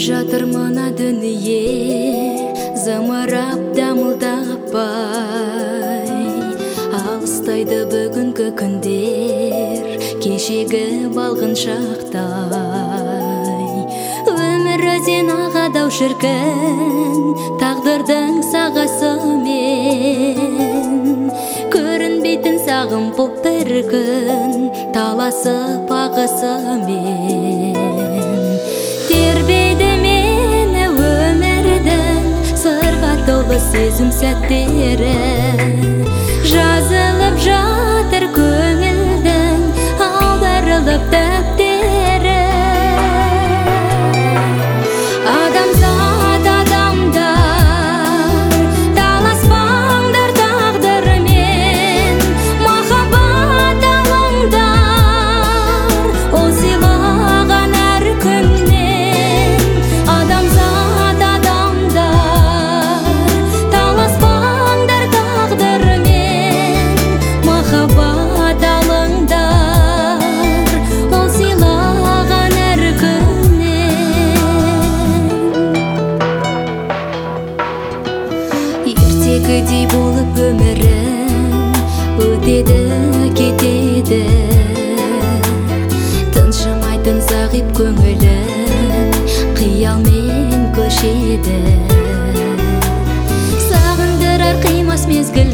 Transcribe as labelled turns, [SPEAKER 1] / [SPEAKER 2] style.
[SPEAKER 1] жатыр мына дүние зымырап дамылдаппай алыстайды бүгінгі күндер кешегі балғын шақтай өмір өзен ағадау шіркін тағдырдың сағасымен көрінбейтін сағым боп бір күн таласып ағысымен тербейді мені өмірдің сырға толы сезім сәттері жазылып жатыр көңілдің аударылып дәптері адамзат адамдар таласпаңдар тағдырмен махаббат алыңдар ол сыйлаған әр күннен адамзат адамдар таласпаңдар тағдырмен махаббат алыңдар ол сыйлаған әр ертегідей болып өмірің өтеді кетеді тыншымайтын зағип көңілің қиялмен көшеді сағындырар қимас мезгіл